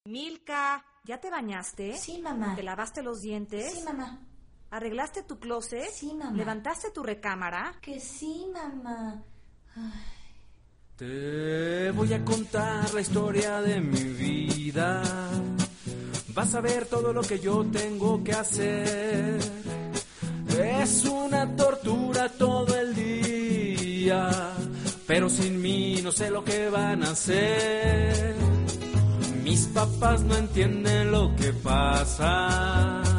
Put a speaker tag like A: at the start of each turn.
A: Milka, ¿ya te bañaste?
B: Sí, mamá.
A: ¿Te lavaste los dientes?
B: Sí, mamá.
A: ¿Arreglaste tu closet?
B: Sí, mamá.
A: ¿Levantaste tu recámara?
B: Que sí, mamá. Ay.
C: Te voy a contar la historia de mi vida. Vas a ver todo lo que yo tengo que hacer. Es una tortura todo el día, pero sin mí no sé lo que van a hacer. Mis papás no entienden lo que pasa.